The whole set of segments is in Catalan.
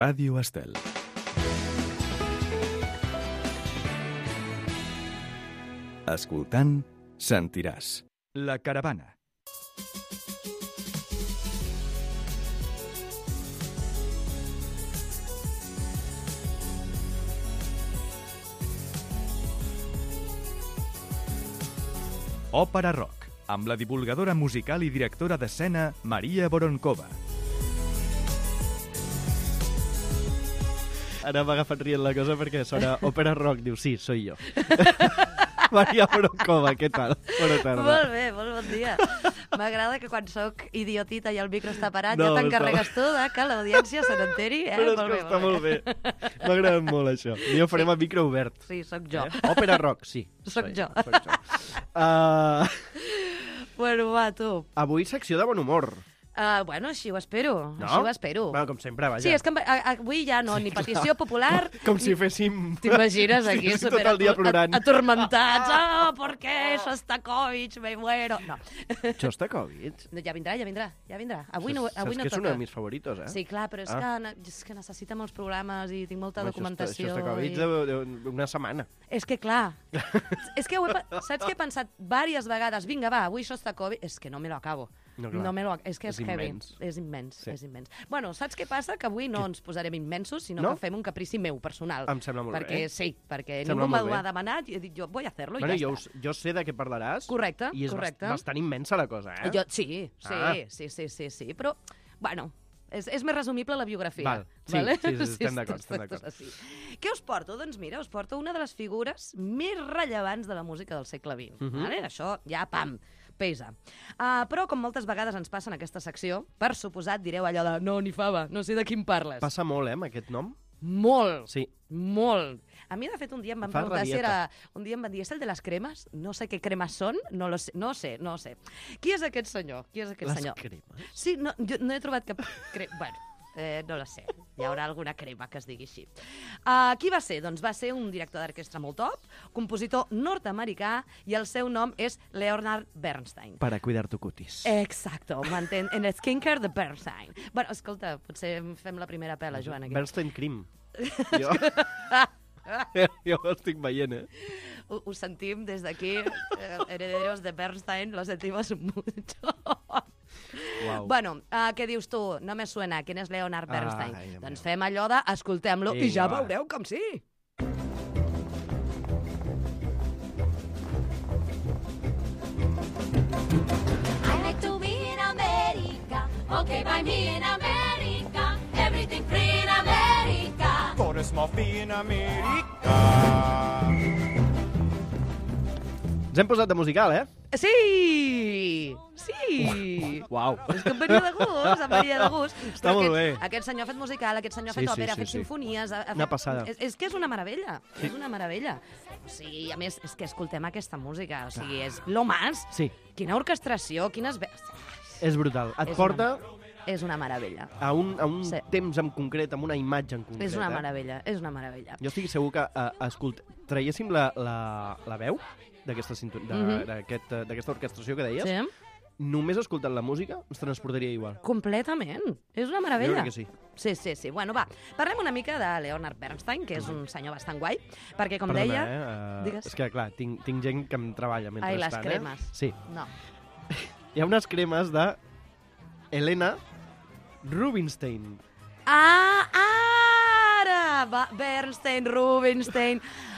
Ràdio Estel. Escoltant, sentiràs. La caravana. Òpera Rock, amb la divulgadora musical i directora d'escena Maria Voronkova. Ara m'ha agafat rient la cosa perquè sona òpera rock. Diu, sí, soy jo. Maria Voronkova, què tal? Bona tarda. Molt bé, molt bon dia. M'agrada que quan sóc idiotita i el micro està parat ja t'encarregues tu que l'audiència se n'enteri. Però és que està molt bé. M'ha agradat molt això. I ho farem a micro obert. Sí, sóc jo. Òpera rock, sí. Soc jo. Bueno, va, tu. Avui secció de bon humor. Bueno, així ho espero. No? Així ho espero. Bueno, com sempre, vaja. Sí, és que avui ja no, ni petició popular... Com si féssim... T'imagines aquí tot el dia plorant. atormentats. ¿Por qué Shostakovich? Me muero. No. Shostakovich? Ja vindrà. Avui no Saps que és un toca. dels meus favoritos, eh? Sí, clar, però és que necessita molts programes i tinc molta documentació. Shostakovich una setmana. És que, clar, saps que he pensat diverses vegades, vinga, va, avui Shostakovich, és que no me lo acabo. No, clar. És que és heavy. És immens, Sí. és immens. Bueno, saps què passa? Que avui no ens posarem immensos, sinó que fem un caprici meu, personal. Em sembla molt bé. Sí, perquè Sembla ningú molt m'ho bé. ha demanat i he dit jo, vull hacerlo i Bueno, ja jo, està. jo sé de què parlaràs. Correcte, I és correcte. bastant immensa la cosa, eh? Sí, però, bueno, és més resumible la biografia. Val, sí, vale? sí, estem d'acord, estem d'acord. Sí. Què us porto? Doncs mira, us porto una de les figures més rellevants de la música del segle XX. Vale? Això ja, pam, pesa. Però, com moltes vegades ens passa en aquesta secció, per suposat direu allò de no, ni fava, no sé de quin parles. Passa molt, amb aquest nom? Molt, Sí. molt. A mi, de fet, un dia em van Fa preguntar si rabieta. era... Un dia em van dir, és el de les cremes? No sé què cremes són, no sé. Qui és aquest senyor? Les senyor? cremes? Sí, no, jo no he trobat cap... Bueno, no la sé. Hi haurà alguna crema que es digui així. Qui va ser? Doncs va ser un director d'orquestra molt top, compositor nord-americà, i el seu nom és Leonard Bernstein. Para cuidar tu cutis. Exacto, m'entén? En el skincare de Bernstein. Bueno, escolta, potser fem la primera pela, Joan, aquí. Bernstein Cream. Jo ho estic veient, eh? Ho sentim des d'aquí, herederos de Bernstein, lo sentimos mucho. Uau. Bueno, què dius tu? No me suena. ¿Quién es Leonard Bernstein? Ai, Déu Doncs meu. fem allò de escoltem-lo i Vinga, ja va. veureu com sí. I like to be in America. Okay, by me in America. Everything free in America. For a small fee in America. Ens hem posat de musical, eh? Sí! Sí! Uau. És que em venia de gust, em venia de gust. Està Però molt bé. Aquest senyor ha fet musical, aquest senyor ha Sí, fet sí, òpera, sí, ha fet sí. sinfonies... Una passada. És que és una meravella, és una meravella. Sí, a més, és que escoltem aquesta música, o sigui, és lo más. Sí, Quina orquestració, quines... és brutal. Et És porta És una meravella. a un Sí. temps en concret, amb una imatge en concret. És una eh? meravella, és una meravella. Jo estic segur que traiéssim la veu d'aquesta orquestració que deies, Sí? només escoltant la música ens transportaria igual. Completament. És una Jo meravella. crec que sí. Sí. Bueno, va, parlem una mica de Leonard Bernstein, que és un senyor bastant guai, perquè, com Perdona, deia... Digues. És que, clar, tinc gent que em treballa mentrestant. Ai, les cremes. Sí. No. Hi ha unes cremes de Helena Rubinstein. Ara! Bernstein, Rubinstein...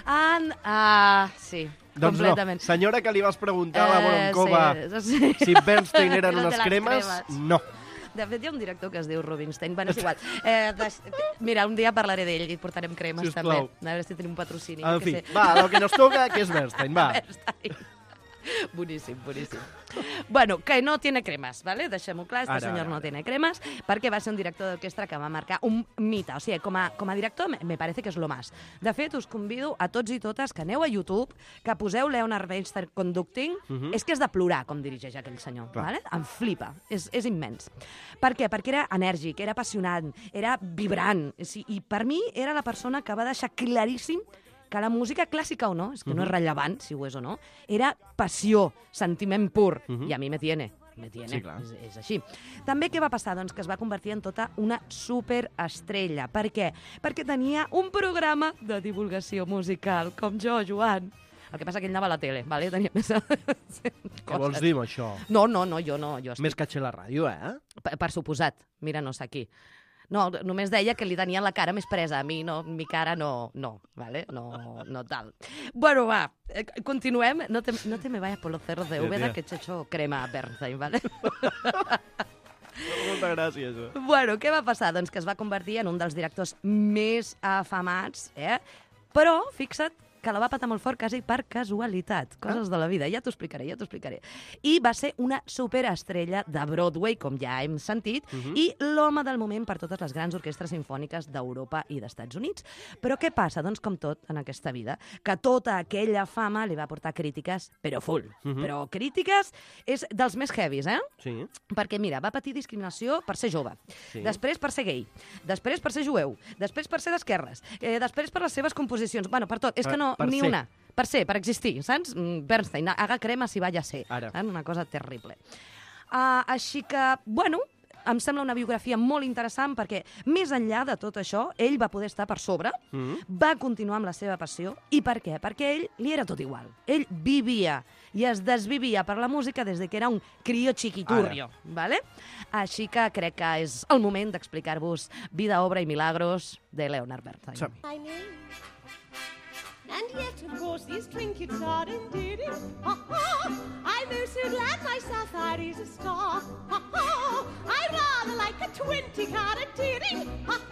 sí, Doncs completament. no, senyora que li vas preguntar a la Voronkova sí. si Bernstein eren Era de unes les cremes, cremes. no. De fet, hi ha un director que es diu Rubinstein. Bueno, és igual. Mira, un dia parlaré d'ell i portarem cremes, Sisplau. també. A veure si tenim un patrocini. En que fi, sé. va, el que nos toca, que és Bernstein, va. Bernstein. Boníssim. Bueno, que no tiene cremes, ¿vale? Deixem-ho clar, este senyor no tiene cremes, perquè va ser un director d'orquestra que va marcar un mite. O sigui, com a director, me parece que és lo más. De fet, us convido a tots i totes que aneu a YouTube, que poseu Leonard Bernstein Conducting, és que és de plorar com dirigeix aquell senyor, ¿vale? Em flipa, és immens. Per què? Perquè era enèrgic, era apassionant, era vibrant, i per mi era la persona que va deixar claríssim que la música clàssica o no, és que no és rellevant si ho és o no, era passió, sentiment pur, i a mi me tiene. me tiene. Sí, clar. És així. També què va passar? Doncs que es va convertir en tota una superestrella. Per què? Perquè tenia un programa de divulgació musical, com jo, Joan. El que passa que ell anava a la tele, vale? Tenia més... Què vols dir amb això? No, jo no. Jo Més caché la ràdio, per suposat. Mira, no sé aquí. No, només deia que li tenien la cara més presa. A mi, no, mi cara no, vale? No tal. Bueno, va, continuem. No te me vayas por los cerros de Úbeda, que he hecho crema Bernstein, vale? Molta gràcia, això. Bueno, què va passar? Doncs que es va convertir en un dels directors més afamats, Però, fixa't, que la va patar molt fort quasi per casualitat. Coses de la vida, ja t'ho explicaré. I va ser una superestrella de Broadway, com ja hem sentit, i l'home del moment per totes les grans orquestres simfòniques d'Europa i d'Estats Units. Però què passa? Doncs com tot en aquesta vida, que tota aquella fama li va portar crítiques, però full. Però crítiques és dels més heavies, Sí. Perquè, mira, va patir discriminació per ser jove, Sí. després per ser gay, després per ser jueu, després per ser d'esquerres, després per les seves composicions. Bueno, per tot. És que no, Per ni ser. una. Per ser, per existir, saps? Bernstein, haga crema si vaya a ser. Ara. Una cosa terrible. Així que, bueno, em sembla una biografia molt interessant perquè, més enllà de tot això, ell va poder estar per sobre, va continuar amb la seva passió. I per què? Perquè ell li era tot igual. Ell vivia i es desvivia per la música des que era un crio chiquiturrio. ¿Vale? Així que crec que és el moment d'explicar-vos Vida, obra i milagros de Leonard Bernstein. Som-hi. My name. And yet, of course, these trinkets are endearing. I'm oh so glad myself that is a star. I rather like a 20-carat earring.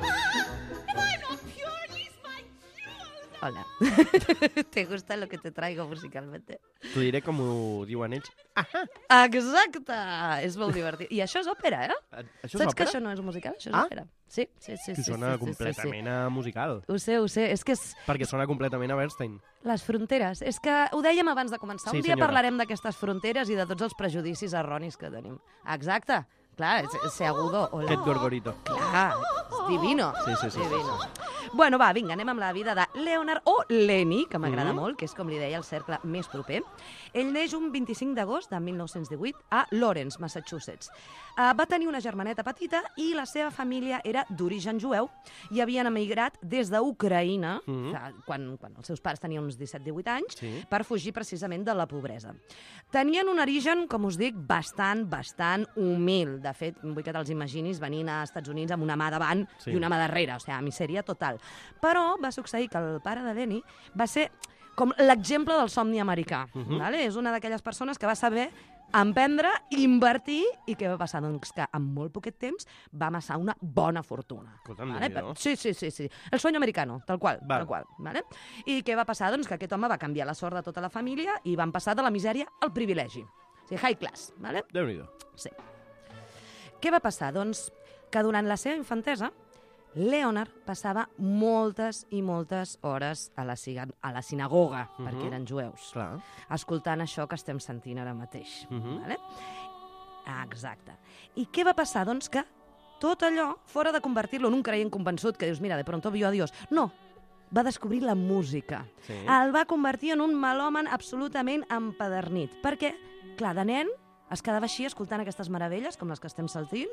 If I'm not pure, he's my jewels. Hola. ¿Te gusta lo que te traigo musicalmente? T'ho diré com ho diuen ells. Exacte! És molt divertit. I això és òpera, Això és Saps que òpera? això no és musical? Això és Ah? òpera. Sí. Que sona completament a musical. Ho sé. És que és Perquè sona completament a Bernstein. les fronteres. És que ho dèiem abans de començar. Sí, Un dia senyora. parlarem d'aquestes fronteres i de tots els prejudicis erronis que tenim. Exacte. Clar, ese agudo. Hola. Aquest gorgorito. Clar, és divino. Sí. Divino. Bueno, va, vinga, anem amb la vida de Leonard, o Lenny, que m'agrada molt, que és com li deia el cercle més proper. Ell neix un 25 d'agost de 1918 a Lawrence, Massachusetts. Va tenir una germaneta petita i la seva família era d'origen jueu i havien emigrat des d'Ucraïna, quan els seus pares tenien uns 17-18 anys, Sí. per fugir precisament de la pobresa. Tenien un origen, com us dic, bastant humil. De fet, vull que te'ls imaginis venint a Estats Units amb una mà davant Sí. i una mà darrere, o sigui, misèria total. Però va succeir que el pare de Lenny va ser com l'exemple del somni americà. Vale? És una d'aquelles persones que va saber emprendre, invertir, i què va passar? Doncs que en molt poquet temps va amassar una bona fortuna. Escolta, Vale? Déu-n'hi-do. Sí. El sueño americano, tal qual. Val. Tal qual, vale? I què va passar? Doncs que aquest home va canviar la sort de tota la família i van passar de la misèria al privilegi. O sigui, high class, vale? Déu-n'hi-do. Sí. Què va passar? Doncs que durant la seva infantesa, Leonard passava moltes i moltes hores a la sinagoga, perquè eren jueus, Clar. escoltant això que estem sentint ara mateix. Mhm. Vale? Exacte. I què va passar? Doncs que tot allò, fora de convertir-lo en un creient convençut, que dius, mira, de pronto vio a Dios. No, va descobrir la música. Sí. El va convertir en un melòman absolutament empadernit. Perquè, clar, de nen es quedava així escoltant aquestes meravelles, com les que estem sentint.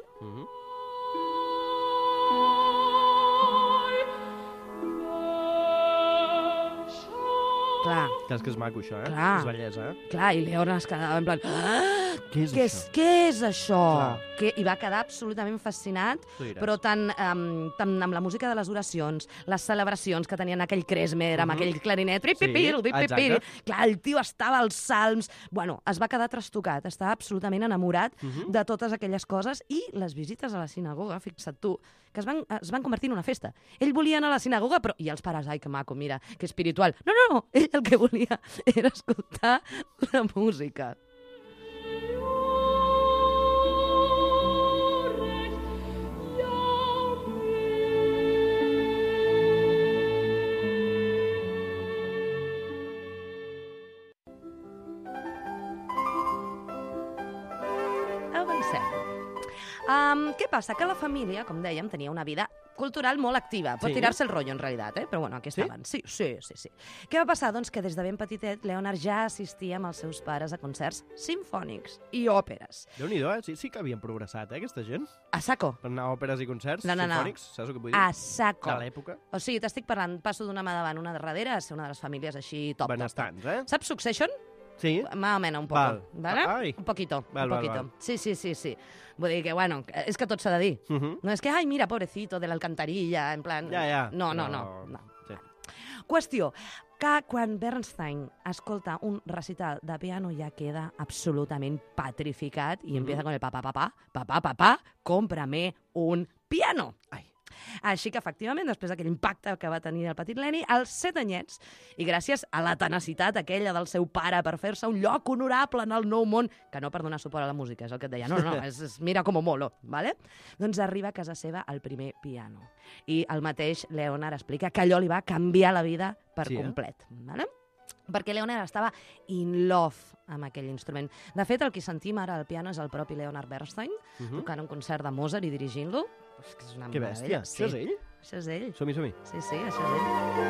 Clar, És que és maco, això, Clar. És bellesa, clar, i Leonard es quedava en plan... Ah, Què és això? Què és això? Clar. I va quedar absolutament fascinat, Tu diràs. però tant amb la música de les oracions, les celebracions que tenien aquell Klezmer, amb aquell clarinet, pipipil, pipipil, exacte. clar, el tio estava als salms, bueno, es va quedar trastocat, estava absolutament enamorat de totes aquelles coses, i les visites a la sinagoga, fixa't tu, que es van convertir en una festa. Ell volia anar a la sinagoga, però... I els pares, ai, que maco, mira, que espiritual. No, ell el que volia era escoltar la música. Avancem. Què passa? Que la família, com dèiem, tenia una vida cultural molt activa. Pot Sí? tirar-se el rotllo, en realitat, però bueno, aquí estaven. Sí. Què va passar? Doncs que des de ben petitet Leonard ja assistia amb els seus pares a concerts sinfònics i òperes. Déu-n'hi-do, sí que havien progressat, aquesta gent. A saco. Per anar a òperes i concerts No. sinfònics, saps el que vull dir? A saco. De l'època. O sigui, t'estic parlant, passo d'una mà davant, una darrere, a ser una de les famílies així top. Benestants, Saps Succession? Sí? Más o menos, un poco. Val. ¿Vale? Ai. Un poquito, Val, un val, poquito. val. Sí. Vull dir que, bueno, és que tot s'ha de dir. No és que, ai, mira, pobrecito, de l'alcantarilla, en plan... Ja. No. Sí. Qüestió, que quan Bernstein escolta un recital de piano ja queda absolutament petrificat i empieza con el papá, cómprame un piano. Ai. Així que, efectivament, després d'aquell impacte que va tenir el petit Lenny, als 7 anyets, i gràcies a la tenacitat aquella del seu pare per fer-se un lloc honorable en el nou món, que no per donar suport a la música, és el que et deia, no, és mira com molo, ¿vale? Doncs arriba a casa seva el primer piano. I el mateix Leonard explica que allò li va canviar la vida per complet, ¿vale? Perquè Leonard estava in love amb aquell instrument. De fet, el que sentim ara al piano és el propi Leonard Bernstein, tocant un concert de Mozart i dirigint-lo. És que és una Que bèstia. meravella. Això és ell? Això és ell. Som-hi. Sí, això és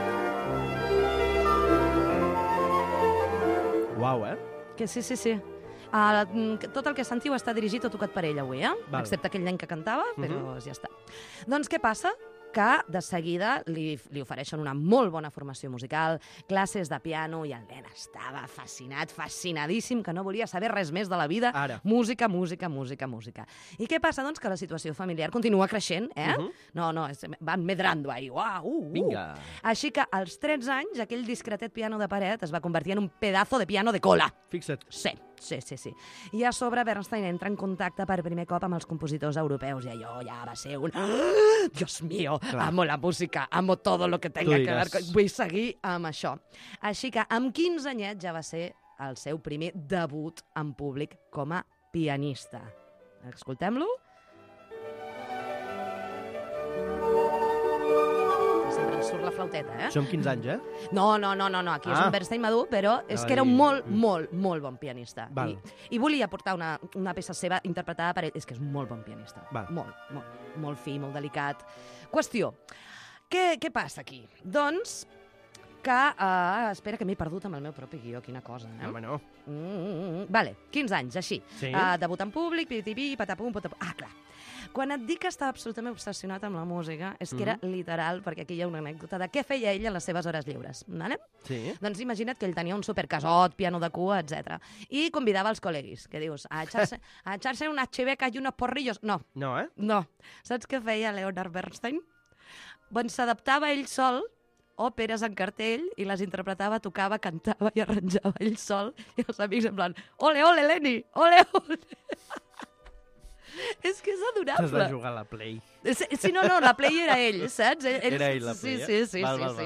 ell. Uau, Que sí. Tot el que sentiu està dirigit o tocat per ell avui, Val. excepte aquell nen que cantava, però ja està. Doncs què passa? Que de seguida li ofereixen una molt bona formació musical, classes de piano, i el nen estava fascinadíssim, que no volia saber res més de la vida. Ara. Música. I què passa? Doncs que la situació familiar continua creixent, No, van medrando ahí. Vinga. Així que als 13 anys, aquell discretet piano de paret es va convertir en un pedazo de piano de cola. Fixa't. Sí. I a sobre Bernstein entra en contacte per primer cop amb els compositors europeus i allò ja va ser un... Dios mío, amo la música, amo todo lo que tenga que ver... Vull seguir amb això. Així que amb 15 anyets ja va ser el seu primer debut en públic com a pianista. Escoltem-lo. Sempre ens surt la flauteta, Som 15 anys, No, aquí és un Bernstein madur, però és que era un molt bon pianista. Val. I volia portar una peça seva interpretada per ell. És que és un molt bon pianista. Val. Molt fi, molt delicat. Qüestió, què passa aquí? Doncs que... espera, que m'he perdut amb el meu propi guió, quina cosa, Home, no. Vale, 15 anys, així. Sí. Debut en públic, pipitipi, patapum, patapum... clar. Quan et dic que estava absolutament obsessionat amb la música, és que era literal, perquè aquí hi ha una anècdota de què feia ell en les seves hores lliures. Vale? Sí. Doncs imagina't que ell tenia un supercasot, piano de cua, etc. I convidava els col·leguis, que dius, a echarse unas chivecas i unos porrillos. No. No. Saps què feia Leonard Bernstein? Doncs s'adaptava ell sol òperes en cartell i les interpretava, tocava, cantava i arranjava ell sol. I els amics en plan, ole, Lenny, ole. És que és adorable. T'has de jugar a la Play. Sí, no, la Play era ell, saps? Era ell la Play, Sí.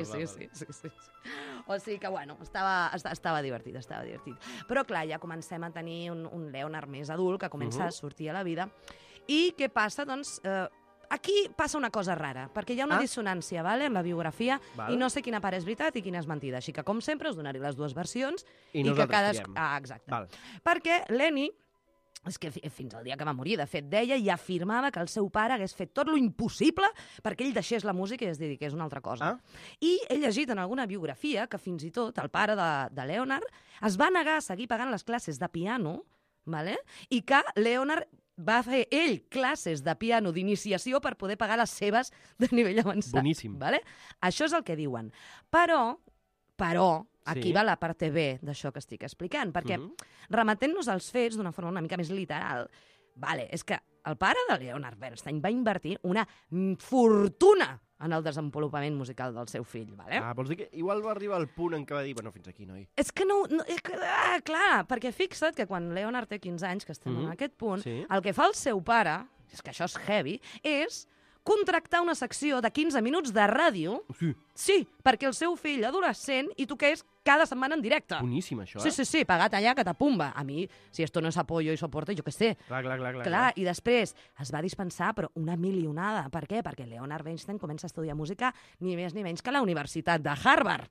O sigui que, bueno, estava divertit. Però, clar, ja comencem a tenir un Leonard més adult que comença a sortir a la vida. I què passa? Doncs, aquí passa una cosa rara, perquè hi ha una dissonància, en la biografia, i no sé quina part és veritat i quina és mentida. Així que, com sempre, us donaré les dues versions. I nosaltres triem. Exacte. Perquè Lenny, és que fins al dia que va morir, de fet, deia i afirmava que el seu pare hagués fet tot lo impossible perquè ell deixés la música i es dediqués a una altra cosa. I he llegit en alguna biografia que fins i tot el pare de Leonard es va negar a seguir pagant les classes de piano, i que Leonard va fer ell classes de piano d'iniciació per poder pagar les seves de nivell avançat. Boníssim. Això és el que diuen. Però, aquí va la part B d'això que estic explicant, perquè remetent-nos als fets d'una forma una mica més literal, és que el pare de Leonard Bernstein va invertir una fortuna en el desenvolupament musical del seu fill, Vols dir que igual va arribar al punt en què va dir, bueno, fins aquí, noi. És que clar, perquè fixa't que quan Leonard té 15 anys, que estem en aquest punt, el que fa el seu pare, és que això és heavy, és contractar una secció de 15 minuts de ràdio, perquè el seu fill adolescent hi toqués cada setmana en directe. Boníssim, això, Sí, pagat allà, catapumba. A mi, si esto no es apoyo y soporte, jo què sé. Clar, i després es va dispensar, però una milionada. Per què? Perquè Leonard Bernstein comença a estudiar música ni més ni menys que a la Universitat de Harvard.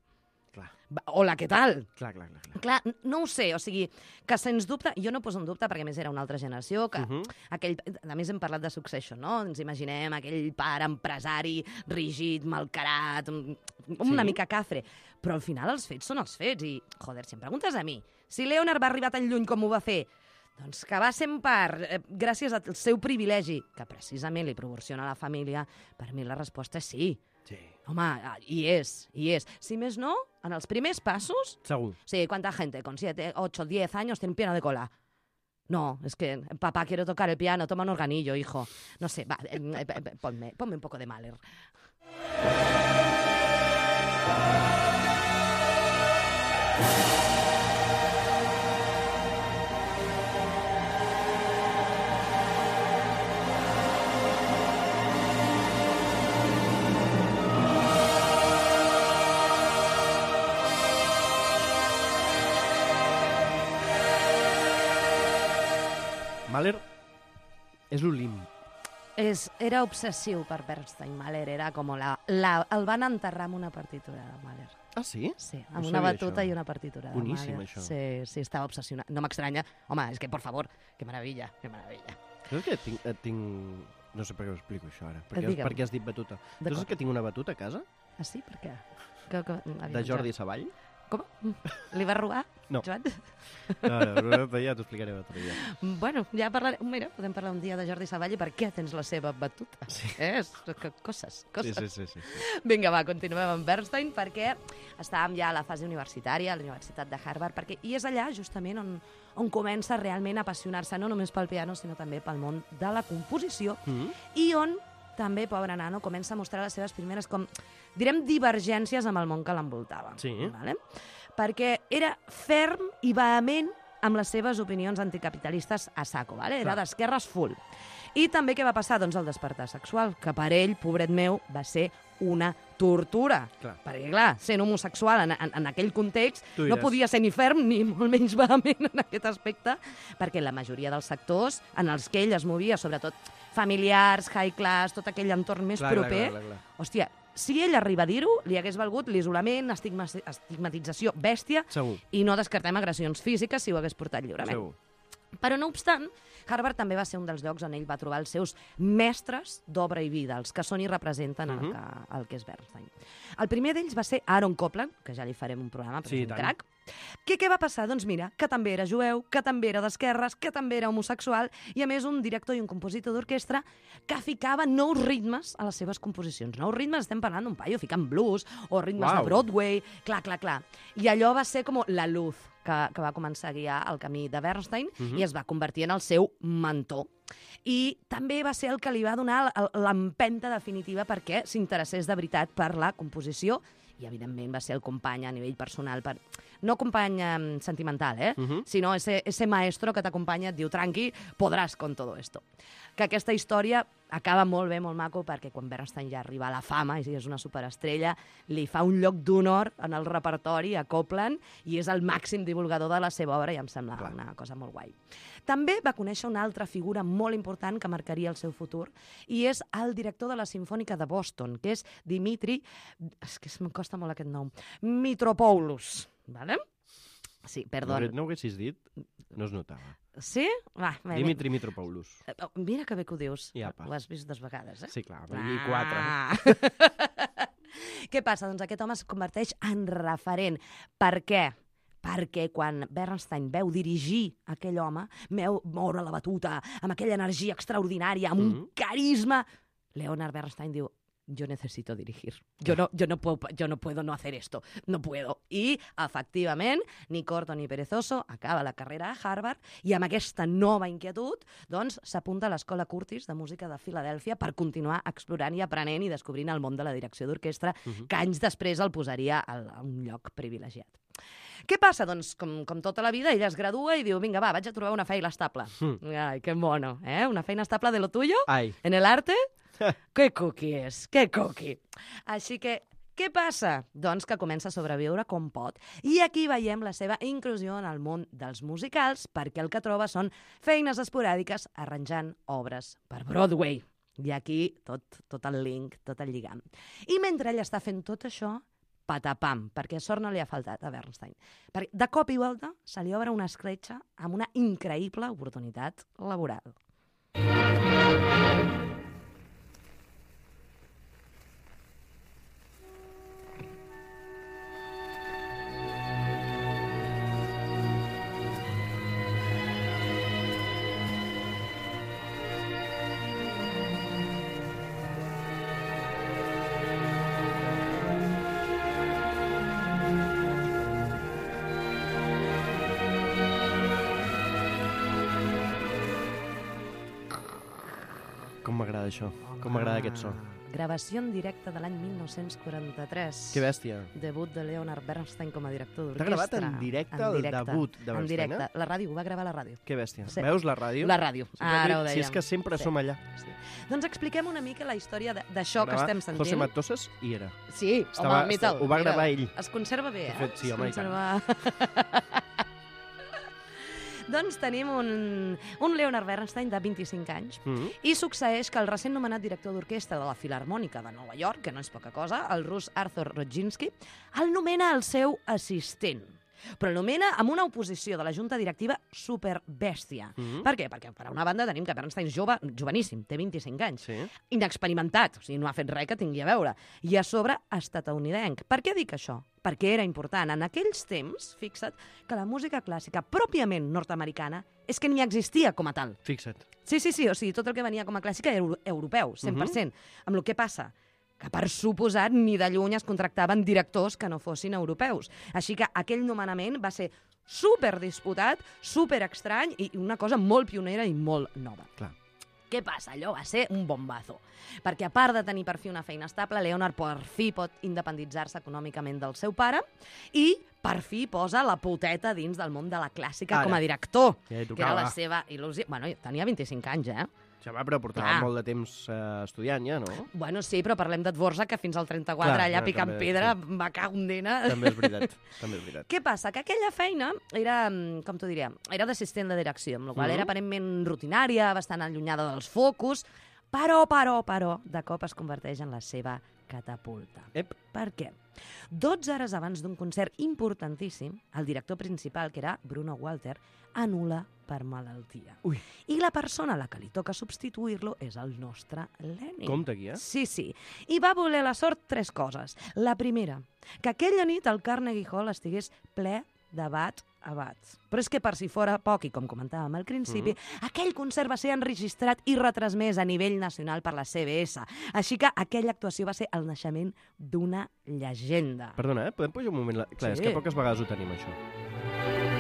Clar. Hola, què tal? Clar. Clar, no ho sé, o sigui, que sens dubte, jo no poso en dubte perquè a més era una altra generació, que aquell, a més hem parlat de Succession, no? Ens imaginem aquell pare empresari rígid, malcarat, una mica cafre, però al final els fets són els fets i, joder, si em preguntes a mi, si Leonard va arribar tan lluny com ho va fer, doncs que va ser en part gràcies al seu privilegi, que precisament li proporciona a la família, per mi la resposta és sí. Sí. Home, hi és. Si més no, en els primers passos... Segur. Sí, ¿cuánta gente con 7, 8, 10 años tiene un piano de cola? No, es que papá quiere tocar el piano, toma un organillo, hijo. No sé, va, ponme un poco de Mahler. Mahler és l'Olimp. Era obsessiu per Bernstein, Mahler. Era com el van enterrar amb una partitura de Mahler. Ah, sí? Sí, No amb una sabia batuta això. i una partitura de Boníssim, Mahler. això. Sí, estava obsessionat. No m'estranya. Home, és que, por favor, que meravella, que meravella. Saps que tinc... No sé per què ho explico, això, ara. Digue'm. Per què has dit batuta? Tu saps que tinc una batuta a casa? Ah, sí? Per què? De Jordi Savall? Com? Li va robar, No. Joan? No, ja t'ho explicaré l'altre dia. Bueno, ja parlarem... Mira, podem parlar un dia de Jordi Savall i per què tens la seva batuta. Sí. Coses. Sí. Vinga, va, continuem amb Bernstein perquè estàvem ja a la fase universitària, a la Universitat de Harvard, i és allà justament on comença realment a apassionar-se no només pel piano, sinó també pel món de la composició i on també, pobre nano, comença a mostrar les seves primeres, com direm, divergències amb el món que l'envoltava. Sí. Vale? Perquè era ferm i vehement amb les seves opinions anticapitalistes a saco, vale? Era d'esquerres full. I també què va passar? Doncs el despertar sexual, que per ell, pobret meu, va ser una tortura. Clar. Perquè, clar, sent homosexual en aquell context Tu no diràs. podia ser ni ferm ni molt menys vehement en aquest aspecte, perquè la majoria dels sectors en els que ell es movia, sobretot familiars, high class, tot aquell entorn més proper, hòstia, si ell arriba a dir-ho, li hagués valgut l'isolament, estigmatització bèstia, Segur. i no descartem agressions físiques si ho hagués portat lliurement. Segur. Però, no obstant, Harvard també va ser un dels llocs on ell va trobar els seus mestres d'obra i vida, els que són i representen el que és Bernstein. El primer d'ells va ser Aaron Copland, que ja li farem un programa, però Sí, és un tant. crac. Què va passar? Doncs mira, que també era jueu, que també era d'esquerres, que també era homosexual, i a més un director i un compositor d'orquestra que ficava nous ritmes a les seves composicions. Nous ritmes, estem parlant d'un paio ficant blues o ritmes de Broadway, clar. I allò va ser com la luz que va començar a guiar el camí de Bernstein i es va convertir en el seu mentor. I també va ser el que li va donar l'empenta definitiva perquè s'interessés de veritat per la composició i, evidentment, va ser el company a nivell personal, no company sentimental, sinó ese maestro que t'acompanya et diu, tranqui, podràs con todo esto. Que aquesta història acaba molt bé, molt maco, perquè quan Bernstein ja arriba a la fama, i és una superestrella, li fa un lloc d'honor en el repertori a Copland i és el màxim divulgador de la seva obra i em sembla una cosa molt guai. També va conèixer una altra figura molt important que marcaria el seu futur i és el director de la Simfònica de Boston, que és Dimitri, és que em costa molt aquest nom, Mitropoulos, ¿vale? Sí, perdona. No ho haguessis dit, no es notava. Sí? Va, Dimitri Mitropoulos. Mira que bé que ho dius. Iapa. Ho has vist 2 vegades, eh? Sí, clar, i 4. Què passa? Doncs aquest home es converteix en referent. Per què? Perquè quan Bernstein veu dirigir aquell home, veu moure la batuta, amb aquella energia extraordinària, amb un carisma, Leonard Bernstein diu, yo necesito dirigir. Yo no puedo no hacer esto. No puedo. I, efectivament, ni corto ni perezoso, acaba la carrera a Harvard i amb aquesta nova inquietud doncs s'apunta a l'Escola Curtis de Música de Filadèlfia per continuar explorant i aprenent i descobrint el món de la direcció d'orquestra que anys després el posaria a un lloc privilegiat. Què passa? Doncs, com tota la vida, ella es gradua i diu, vinga, va, vaig a trobar una feina estable. Ai, que mono, eh? Una feina estable de lo tuyo? Ai. En el arte? Que cookie és, que cookie. Així que, què passa? Doncs que comença a sobreviure com pot. I aquí veiem la seva inclusió en el món dels musicals, perquè el que troba són feines esporàdiques arranjant obres per Broadway. I aquí tot el link, tot el lligam. I mentre ell està fent tot això, patapam, perquè sort no li ha faltat a Bernstein. Perquè de cop i volta se li obre una escletxa amb una increïble oportunitat laboral. Com m'agrada això, com m'agrada aquest so. Gravació en directe de l'any 1943. Que bèstia. Debut de Leonard Bernstein com a director d'orquestra. T'ha gravat en directe el debut de Bernstein, En directe. La ràdio, ho va gravar a la ràdio. Que bèstia. Sí. Veus la ràdio? La ràdio, ara ho dèiem. Si és que sempre som allà. Sí. Doncs expliquem una mica la història d'això que estem sentint. José Matosas hi era. Sí, home, mita'l. Ho va gravar ell. Es conserva bé, De fet, sí, Es home, i tant. conserva... Doncs tenim un Leonard Bernstein de 25 anys i succeeix que el recent nomenat director d'orquestra de la Filharmònica de Nova York, que no és poca cosa, el rus Arthur Rodzinski, el nomena el seu assistent. Però el nomena amb una oposició de la junta directiva superbèstia. Per què? Perquè, per una banda, tenim que Bernstein és joveníssim, té 25 anys, Sí. inexperimentat, o sigui, no ha fet res que tingui a veure, i a sobre estatunidenc. Per què dic això? Perquè era important. En aquells temps, fixa't, que la música clàssica pròpiament nord-americana és que ni existia com a tal. Fixa't. Sí, o sigui, tot el que venia com a clàssica era europeu, 100%. Amb el que passa que per suposat ni de lluny es contractaven directors que no fossin europeus. Així que aquell nomenament va ser superdisputat, superestrany i una cosa molt pionera i molt nova. Clar. Què passa? Allò va ser un bombazo. Perquè a part de tenir per fi una feina estable, Leonard per fi pot independitzar-se econòmicament del seu pare i per fi posa la poteta dins del món de la clàssica Ara. com a director, Que que era la tocava. seva il·lusió. Bueno, tenia 25 anys, Ja va, però portava Clar. molt de temps estudiant ja, no? Bueno, sí, però parlem de Dvořák, que fins al 34 Clar, allà ja, picant també, pedra, va cagar un dena. També és veritat. També és veritat. Què passa? Que aquella feina era, com t'ho diria, era d'assistent de direcció, amb la qual era aparentment rutinària, bastant allunyada dels focus, però, de cop es converteix en la seva catapulta. Ep. Per què? 12 hores abans d'un concert importantíssim, el director principal, que era Bruno Walter, anul·la per malaltia. Ui. I la persona a la que li toca substituir-lo és el nostre Lenin. Compte aquí, Sí. I va voler la sort 3 coses. La primera, que aquella nit el Carnegie Hall estigués ple de bat a bat. Però és que per si fora poc, i com comentàvem al principi, aquell concert va ser enregistrat i retransmès a nivell nacional per la CBS. Així que aquella actuació va ser el naixement d'una llegenda. Perdona, podem pujar un moment? Clar, és Sí. que poques vegades ho tenim, això.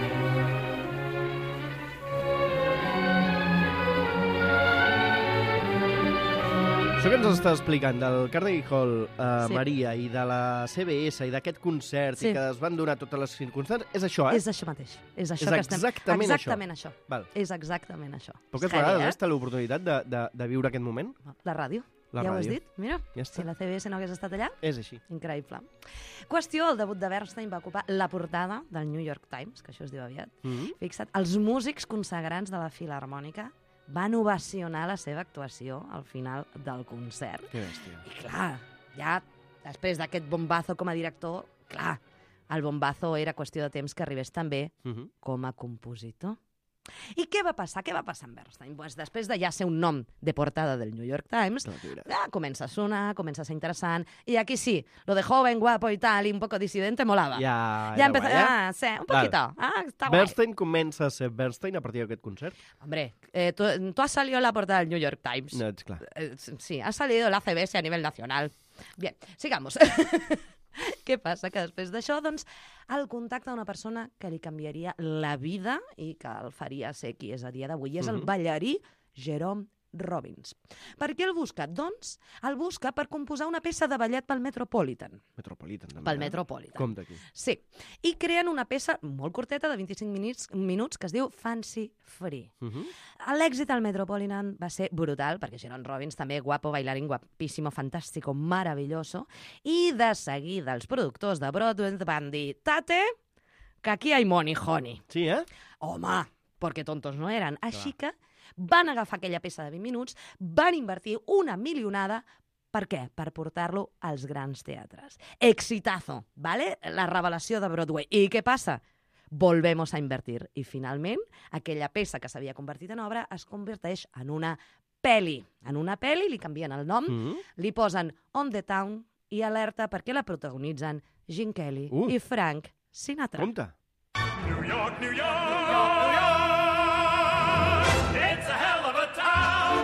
Això que ens està explicant del Carnegie Hall, Sí. Maria, i de la CBS, i d'aquest concert, Sí. i que es van donar totes les circumstàncies, és això, És això mateix. És això És que estem... exactament això. Exactament això. Val. És exactament això. Poques És heavy, vegades has tingut l'oportunitat de viure aquest moment? La ràdio. La ja ho has ràdio. dit? Mira, Ja està. si la CBS no hagués estat allà, És així. increïble. Qüestió, el debut de Bernstein va ocupar la portada del New York Times, que això es diu aviat. Fixa't, els músics consagrants de la Filharmònica van ovacionar la seva actuació al final del concert. Que bèstia. I clar, ja després d'aquest bombazo com a director, clar, el bombazo era qüestió de temps que arribés també com a compositor. I què va passar? Què va passar amb Bernstein? Pues després de ja ser un nom de portada del New York Times, comença a sonar, comença a ser interessant, y aquí sí, lo de joven, guapo y tal, y un poco disidente molava. Ja empezó, sí, un poquito. Está guay. Bernstein comença a ser Bernstein a partir d'aquest concert? Hombre, tú has salido en la portada del New York Times. No, és clar. Sí, has salido en la CBS a nivel nacional. Bien, sigamos. Què passa? Que després d'això, doncs, el contacte d'una persona que li canviaria la vida i que el faria ser qui és a dia d'avui. És el ballarí Jerome Robbins. Per què el busca? Doncs el busca per composar una peça de ballet pel Metropolitan. Metropolitan, també. Pel Metropolitan. Compte aquí. Sí. I creen una peça molt curteta, de 25 minuts, que es diu Fancy Free. L'èxit al Metropolitan va ser brutal, perquè Jerome Robbins també guapo, bailarín guapíssimo, fantástico, maravilloso, i de seguida els productors de Broadway van dir «Tate, que aquí hay money, honey». Sí, Home, perquè tontos no eren. Així que van agafar aquella peça de 20 minuts, van invertir una milionada Per què? Per portar-lo als grans teatres. Exitazo, ¿vale? La revelació de Broadway. I què passa? Volvemos a invertir. I finalment, aquella peça que s'havia convertit en obra es converteix en una pel·li. En una pel·li li canvien el nom, li posen On the Town i alerta perquè la protagonitzen Gene Kelly i Frank Sinatra. Compte. New York, New York, New York, New York. It's a hell of a town.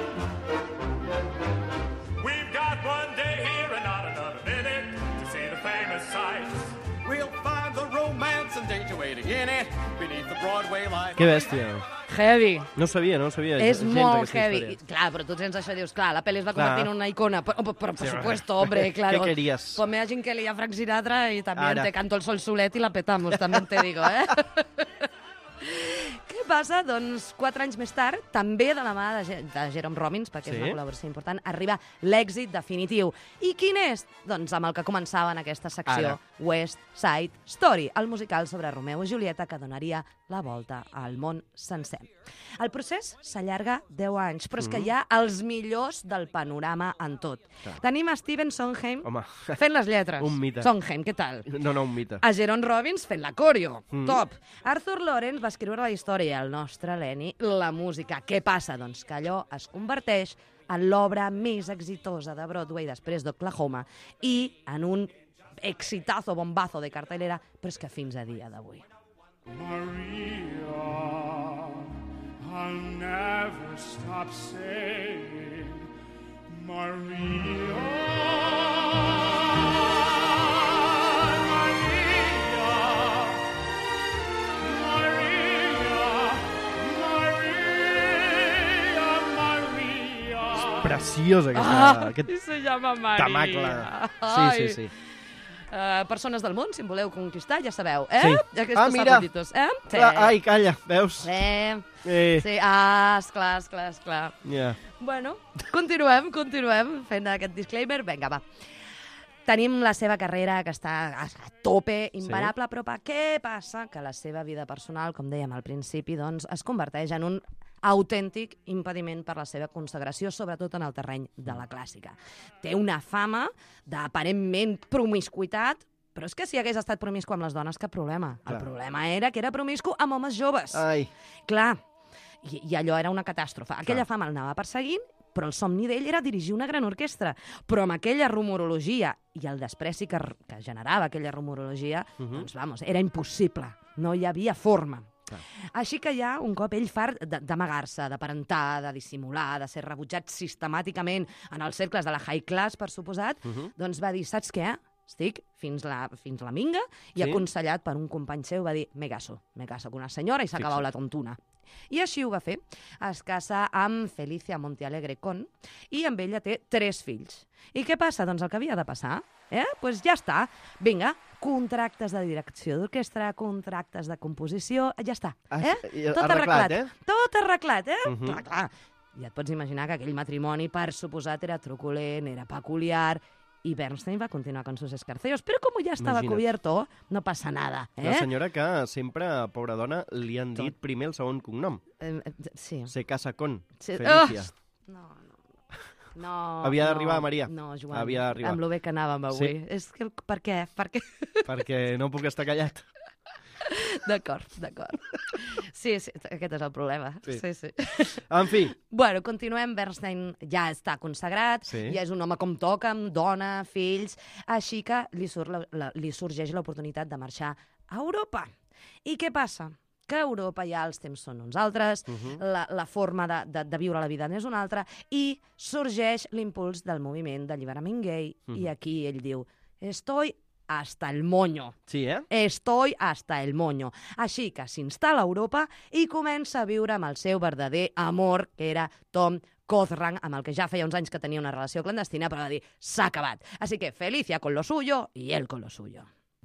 We've got one day here and not another minute to see the famous sights. We'll find the romance and danger waiting in it beneath the Broadway light. Que bèstia. Heavy. No ho sabia. És gens molt aquesta heavy. història. Clar, però tu tens això i dius, clar, la pel·li es va convertir en una icona. Però por supuesto, hombre, claro. ¿Qué querías? Ponme a Gene Kelly y a Frank Sinatra y también Ara. te canto el sol solet y la petamos, también te digo, eh? Què passa? Doncs 4 anys més tard, també de la mà de Jerome Robbins, perquè és una col·laboració important, arriba l'èxit definitiu. I quin és? Doncs amb el que començava en aquesta secció, West Side Story, el musical sobre Romeo i Julieta que donaria la volta al món sencer. El procés s'allarga 10 anys, però és que hi ha els millors del panorama en tot. Tenim a Stephen Sondheim fent les lletres. Un mite. Sondheim, què tal? No, un mite. A Jerome Robbins fent la coreo. Top. Arthur Lawrence va escriure la història, el nostre Lenny, la música. Què passa? Doncs que allò es converteix en l'obra més exitosa de Broadway després d'Oklahoma i en un exitazo, bombazo de cartelera, però és que fins a dia d'avui. Maria, I'll never stop saying Maria. Preciosa aquest se llama Maria. tamacle. Sí. Persones del món, si em voleu conquistar, ja sabeu, eh? Sí. Aquestos Mira. saluditos, eh? Sí. Ai, calla, veus? Sí, esclar. Ja. Bueno, continuem fent aquest disclaimer. Vinga, va. Tenim la seva carrera que està a tope, imparable, però què passa? Que la seva vida personal, com dèiem al principi, doncs, es converteix en un autèntic impediment per la seva consagració, sobretot en el terreny de la clàssica. Té una fama d'aparentment promiscuitat, però és que si hagués estat promiscu amb les dones, cap problema. El problema era que era promiscu amb homes joves. Ai. Clar, i allò era una catàstrofe. Aquella fama el anava perseguint, però el somni d'ell era dirigir una gran orquestra. Però amb aquella rumorologia i el despreci que generava aquella rumorologia, doncs, vamos, era impossible. No hi havia forma. Així que ja, un cop ell fart d'amagar-se, d'aparentar, de dissimular, de ser rebutjat sistemàticament en els cercles de la high class, per suposat, doncs va dir, saps què? Estic fins la minga i aconsellat per un company seu va dir, me caso con una senyora i s'ha acabat la tontuna. I així ho va fer. Es casa amb Felicia Montealegre Con i amb ella té 3 fills. I què passa? Doncs el que havia de passar. Pues ja està. Vinga, contractes de direcció d'orquestra, contractes de composició, ja està. Tot arreglat. Tot arreglat, Clar. Ja et pots imaginar que aquell matrimoni, per suposat, era truculent, era peculiar, i Bernstein va continuar con sus escarceos. Però com ja estava cubierto, no passa nada. La senyora que sempre, pobra dona, li han dit primer el segon cognom. Sí. Se casa con Felicia. No. Havia d'arribar, Maria. No, Joan, havia d'arribar. amb lo bé que anàvem avui. Sí. És que, per què? Perquè no puc estar callat. D'acord. Sí, aquest és el problema. Sí. En fi. Bueno, continuem. Bernstein ja està consagrat, ja és un home com toca, amb dona, fills, així que li sorgeix l'oportunitat de marxar a Europa. I què passa? Que a Europa ja els temps són uns altres, la forma de viure la vida n'és una altra, i sorgeix l'impuls del moviment d'alliberament gay, i aquí ell diu, estoy hasta el moño. Sí, Estoy hasta el moño. Així que s'instal·la a Europa i comença a viure amb el seu verdader amor, que era Tom Cothran, amb el que ja feia uns anys que tenia una relació clandestina, però va dir, s'ha acabat. Així que Felicia con lo suyo y él con lo suyo.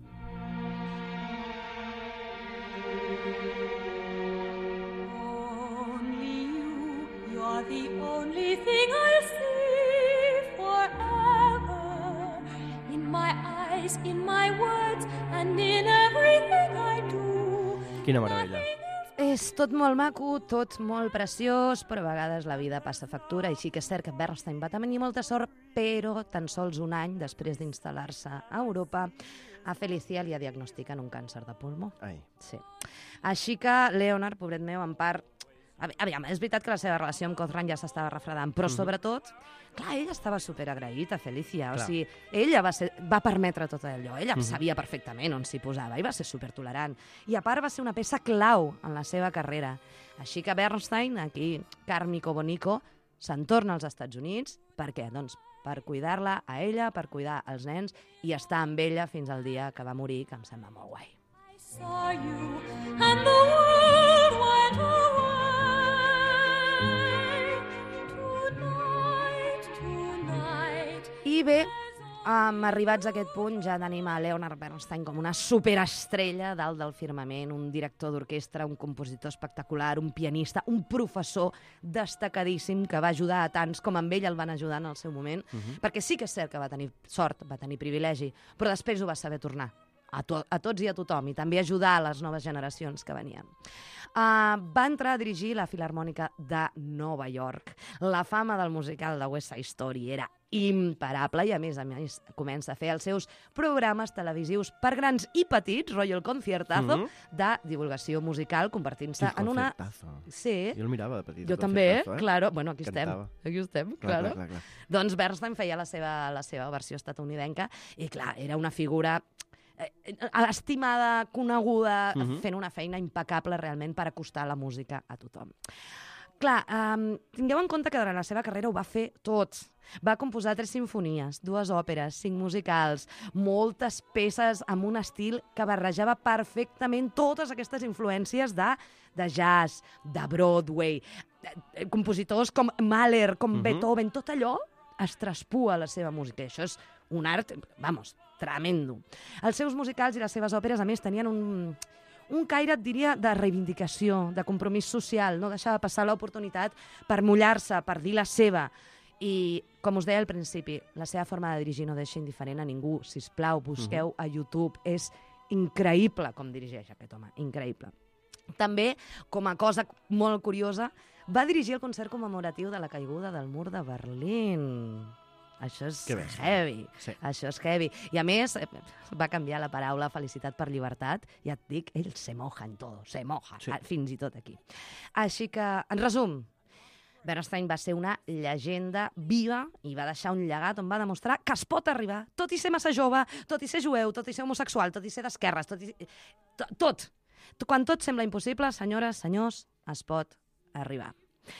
You're the only thing I'll see forever. In my eyes, in my words, and in everything I do. Quina meravella. És tot molt maco, tot molt preciós, però a vegades la vida passa factura, i sí que és cert que Bernstein va tenir molta sort però tan sols un any després d'instal·lar-se a Europa, a Felicia li diagnostiquen un càncer de pulmó. Ai. Sí. Així que Leonard, pobret meu, en part... Aviam, és veritat que la seva relació amb Cothran ja s'estava refredant, però sobretot, clar, ell estava superagraït a Felicia. O sigui, ella va permetre tot allò. Ella sabia perfectament on s'hi posava i va ser supertolerant. I a part va ser una peça clau en la seva carrera. Així que Bernstein, aquí, Carmico Bonico, se'n torna als Estats Units. Per què? Doncs per cuidar-la a ella, per cuidar els nens i estar amb ella fins al dia que va morir, que em sembla molt guai. I saw you and the world went away. I bé, arribats a aquest punt ja tenim a Leonard Bernstein com una superestrella dalt del firmament, un director d'orquestra, un compositor espectacular, un pianista, un professor destacadíssim que va ajudar a tants com amb ell el van ajudar en el seu moment, perquè sí que és cert que va tenir sort, va tenir privilegi, però després ho va saber tornar a tots i a tothom, i també ajudar a les noves generacions que venien. Va entrar a dirigir la Filharmònica de Nova York. La fama del musical de West Side Story era imparable i, a més, comença a fer els seus programes televisius per grans i petits, rotllo el conciertazo, de divulgació musical, convertint-se en una... Sí. Jo el mirava de petit. Jo també, claro. Bueno, aquí Cantava. estem, claro. Clar. Doncs Bernstein feia la seva versió estatunidenca i, clar, era una figura estimada, coneguda, fent una feina impecable realment per acostar la música a tothom. Clar, tingueu en compte que durant la seva carrera ho va fer tot. Va composar 3 simfonies, 2 òperes, 5 musicals, moltes peces amb un estil que barrejava perfectament totes aquestes influències de jazz, de Broadway, compositors com Mahler, com Beethoven, tot allò es traspua a la seva música. I això és un art, vamos, tremendo. Els seus musicals i les seves òperes, a més, tenien un caire, et diria, de reivindicació, de compromís social, no deixava passar l'oportunitat per mullar-se, per dir la seva. I, com us deia al principi, la seva forma de dirigir no deixa indiferent a ningú. Sisplau, busqueu a YouTube. És increïble com dirigeix aquest home, increïble. També, com a cosa molt curiosa, va dirigir el concert commemoratiu de la caiguda del mur de Berlín. Això és heavy, sí. Això és heavy. I a més, va canviar la paraula felicitat per llibertat. Ja et dic, ell se moja en tot, se moja, sí. Fins i tot aquí. Així que, en resum, Bernstein va ser una llegenda viva i va deixar un llegat on va demostrar que es pot arribar, tot i ser massa jove, tot i ser jueu, tot i ser homosexual, tot i ser d'esquerres, tot. Quan tot sembla impossible, senyores, senyors, es pot arribar.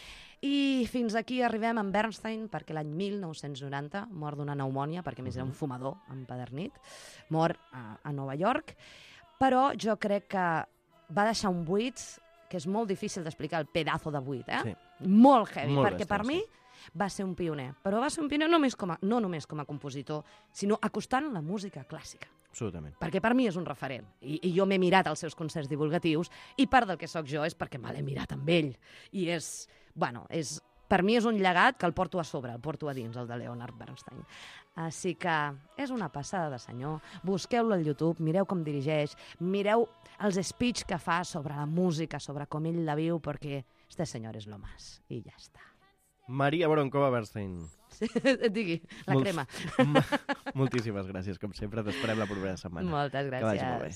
I fins aquí arribem amb Bernstein, perquè l'any 1990 mor d'una pneumònia, perquè més era un fumador empedernit, mor a Nova York, però jo crec que va deixar un buit que és molt difícil d'explicar, el pedazo de buit, Sí. Molt heavy, molt perquè per mi va ser un pioner, però va ser un pioner no només com a compositor, sinó acostant la música clàssica. Absolutament. Perquè per mi és un referent, i jo m'he mirat els seus concerts divulgatius, i part del que sóc jo és perquè me l'he mirat amb ell, i per mi és un llegat que el porto a sobre, el porto a dins, el de Leonard Bernstein. Així que és una passada de senyor. Busqueu-lo al YouTube, mireu com dirigeix, mireu els speech que fa sobre la música, sobre com ell la viu, perquè este senyor és lo más, i ja està. Maria Voronkova Bernstein. Sí, et digui, la crema. Moltíssimes gràcies, com sempre. T'esperem la propera setmana. Moltes gràcies. Que vagi molt bé.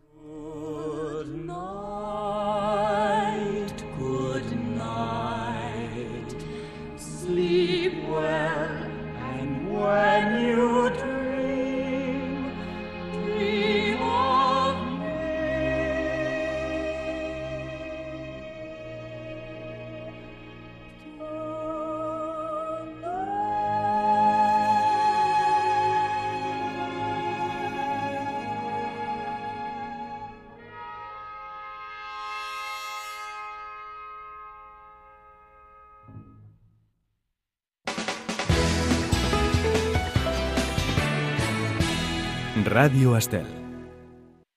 Good night, sleep well, and when you dream, dream of me. Ràdio Estel.